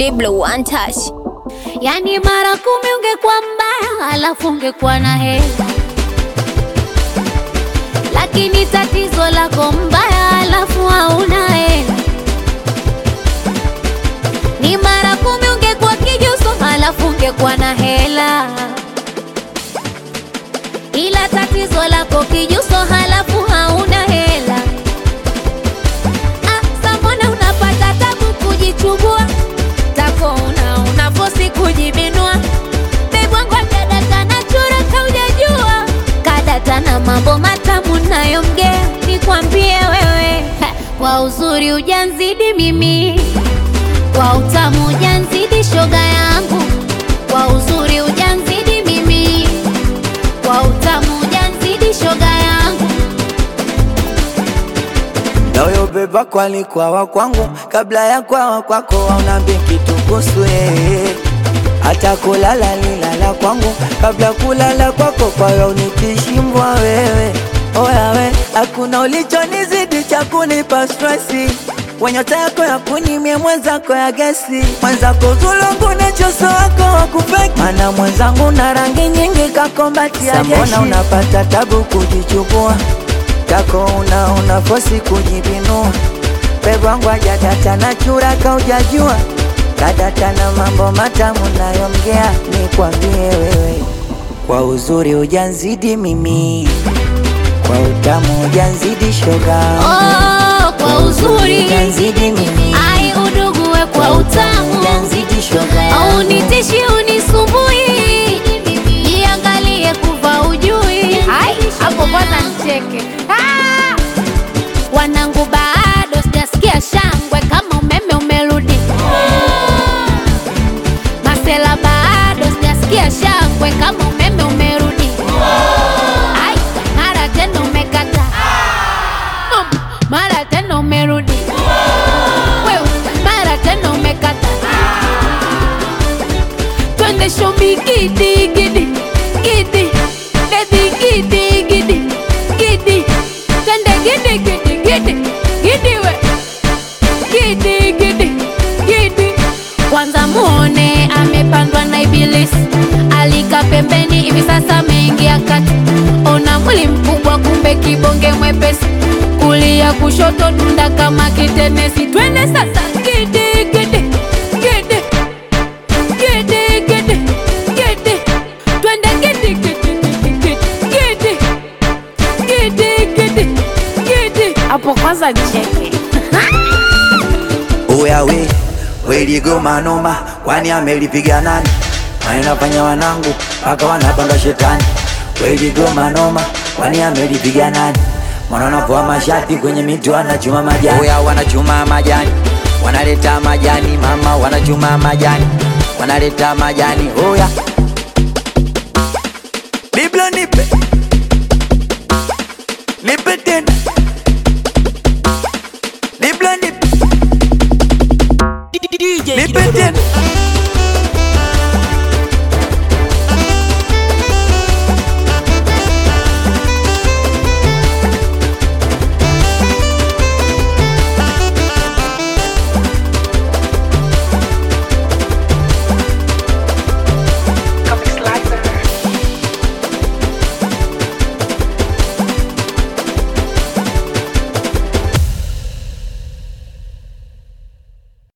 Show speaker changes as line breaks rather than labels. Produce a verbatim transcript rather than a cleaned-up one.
Diblo one touch.
Yani mara kumi ungekuwa mbaya, alafu ungekuwa na hela. Lakini tatizo lako mbaya, alafu hauna hela. Ni mara kumi ungekuwa kijuso, alafu ungekuwa na hela. Ila tatizo lako kijuso, halafu hauna hela. Ah, samona unapata tabu kujichubua. Tako una unafosi kujibinua. Bebwangu kadata na chura kaujajua. Kadata na mambo matamu nayomgea. Nikwambie wewe, kwa uzuri ujanzidi mimi, kwa utamu ujanzidi shoga yangu. Kwa uzuri ujanzidi mimi, kwa utamu ujanzidi shoga yangu.
Nayo beba kwa likuwa wa kwangu, kabla ya kwa wa kwako haunambi kitu kuhusu yeye. Hata kulala lilala kwangu, kabla kulala kwako kwa ya unikishimbwa wewe. Oya we, hakuna ulichonizidi cha kunipa stressi. Wenyota yako ya kunimie mwenzako ya gesi. Mwenzako zulungu na choso wako wakufeki. Mana mwenzangu na rangi nyingi kakombati ya jeshi. Sambona unapata tabu kujichukua. Kako una unafosi kujibinua. Bebwangu ajadata na chura kaujajua. Kadata na mambo matamu nayomgea. Nikwambie wewe, kwa uzuri ujanzidi mimi, kwa utamu ujanzidi shoga.
Oh, kwa uzuri
ujanzidi mimi,
ai udugu we kwa utamu
ujanzidi shoga.
au nitishi unisumbui. Jiangalie kuva ujui. Hai, hapo kwanza nicheke. Ah! Wanangu bado sijasikia shangwe kama umeme umerudi. Masela bado sijasikia shangwe kama umeme umerudi. Ai, mara tena umekata. Um, mara tena umerudi. Wewe, mara tena umekata. Twende shobi gidi gidi gidi. Baby gidi gidi gidi. Twende gidi gidi gidi gidi we. Gidi gidi gidi. Kwanza muone amepandwa na ibilisi. Alika pembeni hivi sasa ameingia kati. Ona mwili mkubwa kumbe kibonge mwepesi. Kulia kushoto dunda kama kitenesi. Twende sasa gidi gidi gidi gidi gidi gidi. Twende gidi gidi gidi gidi gidi gidi gidi. Hapo kwanza nicheke.
Oya we, we ligo manoma, kwani amelipiga nani? Wanafanya wanangu, paka wanapanga shetani. We ligo manoma, kwani amelipiga nani? Wananapoa mashati kwenye miti wanachuma majani. Oya wanachuma majani, wanaleta majani mama, wanachuma majani, wanaleta majani. Oya Diblo nipe, nipe tena. Diblo nipe, nipe tena.